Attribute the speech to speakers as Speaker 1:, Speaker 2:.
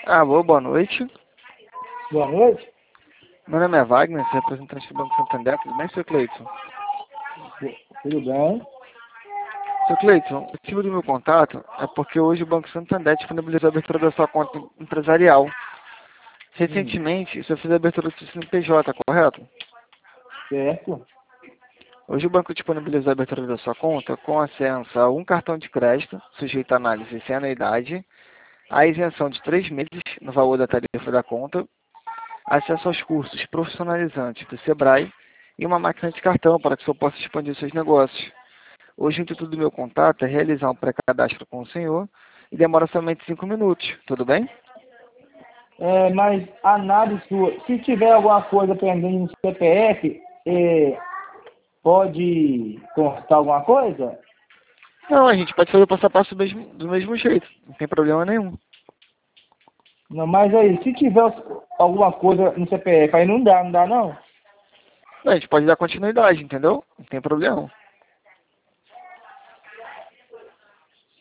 Speaker 1: Alô, boa noite.
Speaker 2: Boa noite.
Speaker 1: Meu nome é Wagner, sou representante do Banco Santander. Tudo bem, seu Cleiton?
Speaker 2: Tudo bem?
Speaker 1: Seu Cleiton, o motivo do meu contato é porque hoje o Banco Santander disponibilizou a abertura da sua conta empresarial. Recentemente, você fez a abertura do CNPJ, correto?
Speaker 2: Certo.
Speaker 1: Hoje o banco disponibilizou a abertura da sua conta com acesso a um cartão de crédito, sujeito a análise sem anuidade, a isenção de 3 meses no valor da tarifa da conta, acesso aos cursos profissionalizantes do Sebrae e uma máquina de cartão para que o senhor possa expandir seus negócios. Hoje o intuito do meu contato é realizar um pré-cadastro com o senhor e demora somente 5 minutos, tudo bem?
Speaker 2: Mas a análise sua, se tiver alguma coisa pendente no CPF, pode constar alguma coisa?
Speaker 1: Não, a gente pode fazer o passo a passo do mesmo jeito, não tem problema nenhum.
Speaker 2: Não, mas aí, se tiver alguma coisa no CPF, aí não dá não?
Speaker 1: A gente pode dar continuidade, entendeu? Não tem problema.